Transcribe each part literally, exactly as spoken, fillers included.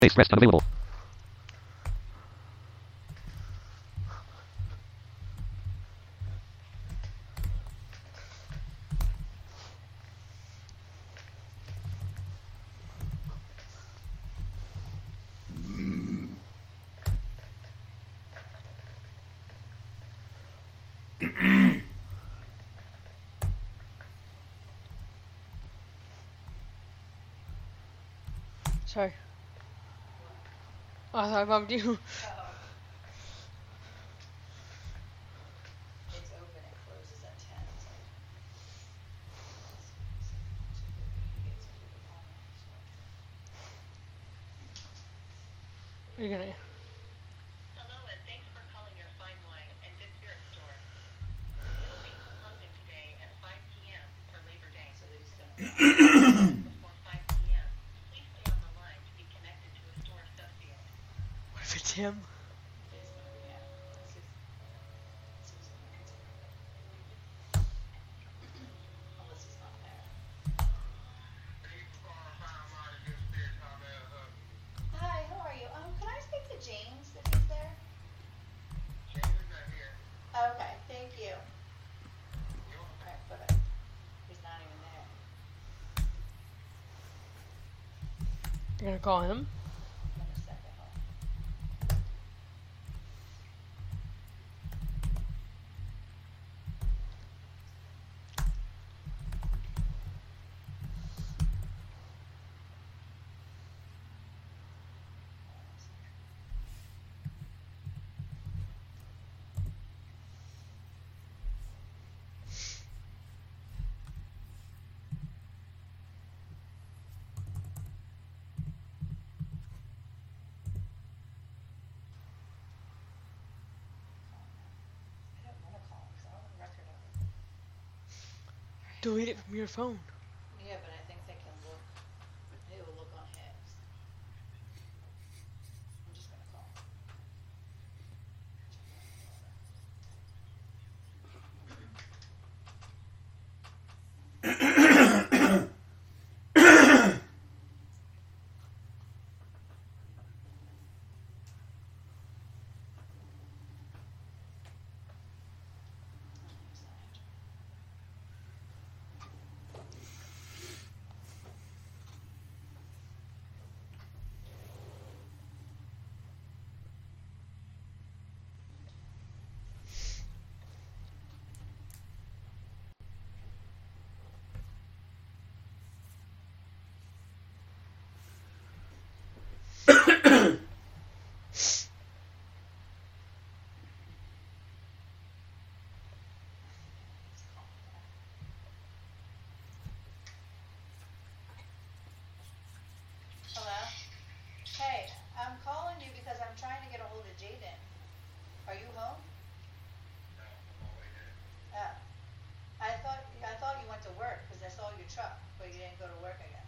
Space rest unavailable. Sorry. I thought I bumped you. It's open, it closes at ten. You're gonna. Hello and thanks for calling your Fine Wine and Good Spirit store. We will be closing today at five p m for Labor Day. So they're just gonna before five p m Please stay on the line to be connected to a store associate. What if it's him? Hi, how are you? Um, can I speak to James if he's there? James is not here. Okay, thank you. Alright, bye-bye. He's not even there. You're gonna call him? In a second, hold on. I don't wanna call him 'cause I don't have a record of it. Delete it from your phone. Yeah, but I think they can look, they will look on his. I'm just gonna call him. Hello? Hey, I'm calling you because I'm trying to get a hold of Jaden. Are you home? No, I'm all the way there. Oh. I thought, I thought you went to work because I saw your truck, but you didn't go to work, I guess.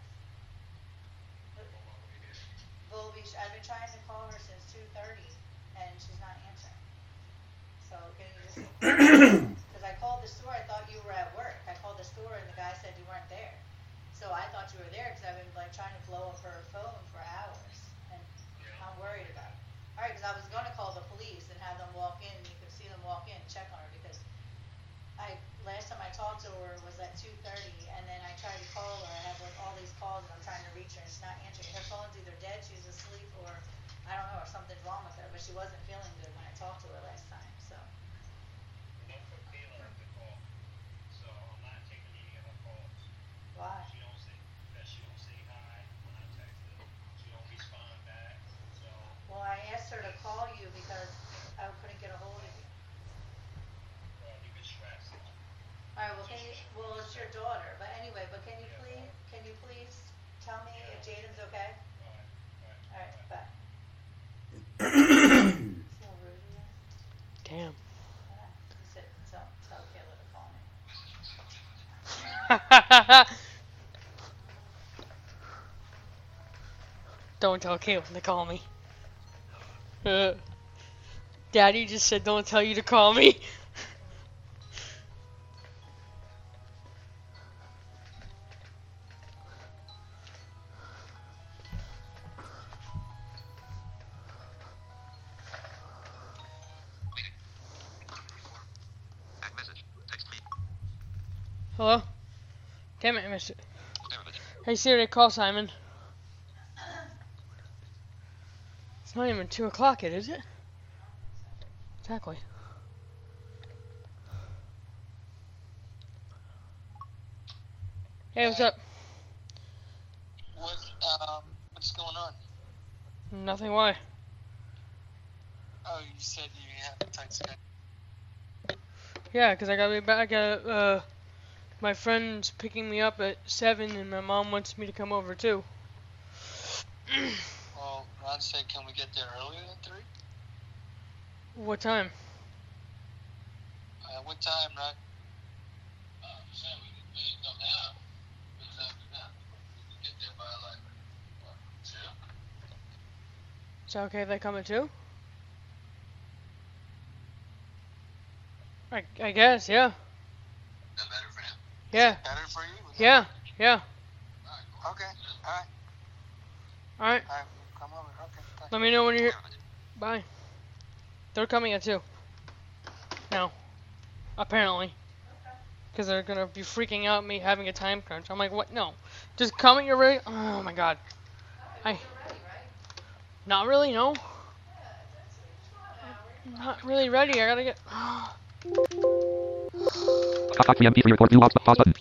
I'm all the way there. Volby, I've been trying to call her since two thirty and she's not answering. So can you just, because I called the store, I thought you were at work. I called the store and the guy said you weren't there. So I thought you were there because I've been like trying to blow up her phone for hours and Yeah. I'm worried about it. Alright, because I was gonna call the police and have them walk in and you could see them walk in and check on her because I, last time I talked to her was at two thirty and then I tried to call her, I have like all these calls and I'm trying to reach her and she's not answering. Her phone's either dead, she's asleep, or I don't know, or something's wrong with her, but she wasn't feeling good when I talked to her last time, so. Don't put Kayla on the call. So I'm not taking any of her calls. Why? She don't say, because she don't say hi when I text her. She don't respond back, so. Well, I asked her to call you because I couldn't get a hold of you. Well, you get stressed. Alright, well, can you, well, it's your daughter, but anyway, but can you Yeah. please, can you please tell me if Jaden's okay? Alright, alright. Alright, bye. So rude of you. Damn. Yeah, you said, tell, tell Kayla to call me. Don't tell Caitlin to call me. Uh, Daddy just said don't tell you to call me. Hello? Damn it, I missed it. Hey Siri, call Simon. It's not even two o'clock yet, is it? Exactly. Hey, what's up? What, um, what's going on? Nothing, why? Oh, you said you have a tight schedule. Yeah, 'cause I gotta be back at, uh, my friend's picking me up at seven and my mom wants me to come over too. Well, Ron said, can we get there earlier than three? What time? Uh, what time, Ron? Uh, I'm saying we can, we can come now. What time is now? We can get there by like, what, two? Is that okay if they come at two? I, I guess, yeah. Is that better for him? Yeah, Better for you? Was that- yeah, yeah. Okay, alright, Alright, alright, come over, okay, thanks. let me know when you're here. Bye. They're coming at two. No. Apparently. Because they're gonna be freaking out at me having a time crunch. I'm like, what? No. Just come at your ready. Oh my god. I. Not really, no. Not really ready. I gotta get. Stop M P three report. You lost the pause button.